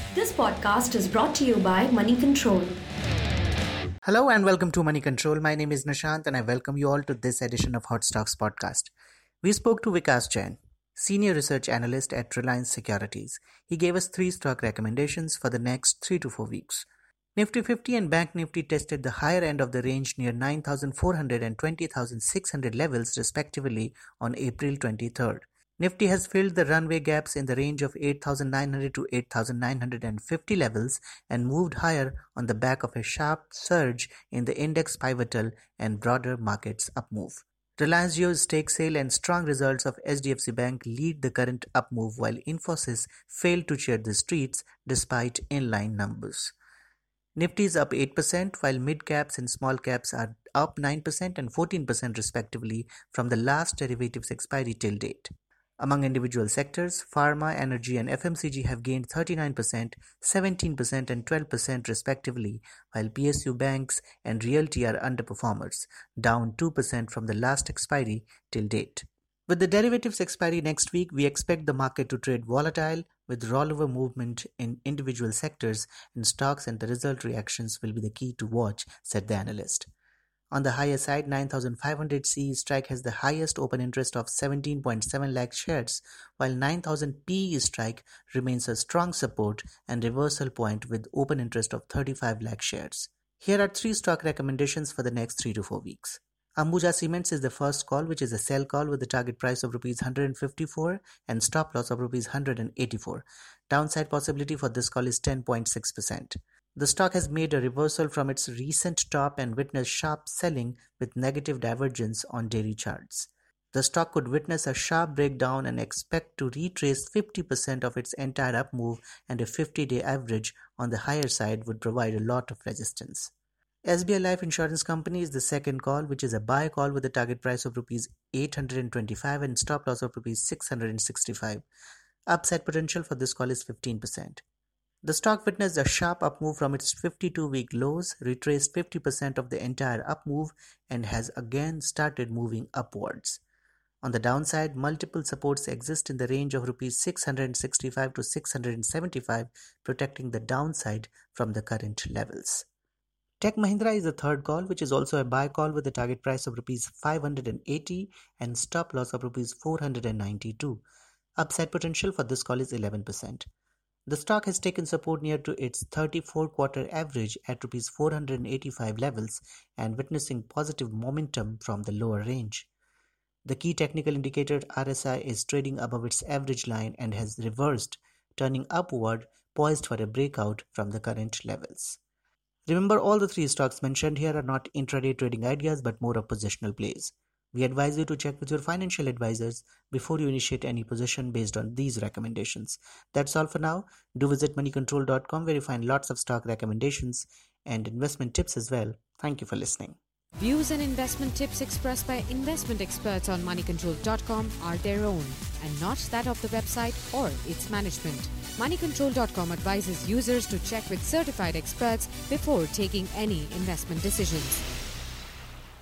This podcast is brought to you by Money Control. Hello and welcome to Money Control. My name is Nishant and I welcome you all to this edition of Hot Stocks podcast. We spoke to Vikas Jain, Senior Research Analyst at Reliance Securities. He gave us 3 stock recommendations for the next 3 to 4 weeks. Nifty 50 and Bank Nifty tested the higher end of the range near 9,400 and 20,600 levels respectively on April 23rd. Nifty has filled the runway gaps in the range of 8,900 to 8,950 levels and moved higher on the back of a sharp surge in the index pivotal and broader markets upmove. Reliance Jio's stake sale and strong results of HDFC Bank lead the current upmove while Infosys failed to cheer the streets despite inline numbers. Nifty is up 8% while mid-caps and small caps are up 9% and 14% respectively from the last derivatives expiry till date. Among individual sectors, pharma, energy and FMCG have gained 39%, 17% and 12% respectively, while PSU banks and realty are underperformers, down 2% from the last expiry till date. With the derivatives expiry next week, we expect the market to trade volatile with rollover movement in individual sectors and stocks, and the result reactions will be the key to watch, said the analyst. On the higher side, 9,500 CE strike has the highest open interest of 17.7 lakh shares, while 9,000 PE strike remains a strong support and reversal point with open interest of 35 lakh shares. Here are 3 stock recommendations for the next 3 to 4 weeks. Ambuja Cements is the first call, which is a sell call with a target price of Rs 154 and stop loss of Rs 184. Downside possibility for this call is 10.6%. The stock has made a reversal from its recent top and witnessed sharp selling with negative divergence on daily charts. The stock could witness a sharp breakdown and expect to retrace 50% of its entire up move, and a 50-day average on the higher side would provide a lot of resistance. SBI Life Insurance Company is the second call, which is a buy call with a target price of Rs 825 and stop loss of Rs 665. Upside potential for this call is 15%. The stock witnessed a sharp upmove from its 52-week lows, retraced 50% of the entire upmove, and has again started moving upwards. On the downside, multiple supports exist in the range of Rs 665 to 675, protecting the downside from the current levels. Tech Mahindra is the third call, which is also a buy call with a target price of Rs 580 and stop loss of Rs 492. Upside potential for this call is 11%. The stock has taken support near to its 34-quarter average at Rs 485 levels and witnessing positive momentum from the lower range. The key technical indicator RSI is trading above its average line and has reversed, turning upward, poised for a breakout from the current levels. Remember, all the 3 stocks mentioned here are not intraday trading ideas but more of positional plays. We advise you to check with your financial advisors before you initiate any position based on these recommendations. That's all for now. Do visit moneycontrol.com where you find lots of stock recommendations and investment tips as well. Thank you for listening. Views and investment tips expressed by investment experts on moneycontrol.com are their own and not that of the website or its management. Moneycontrol.com advises users to check with certified experts before taking any investment decisions.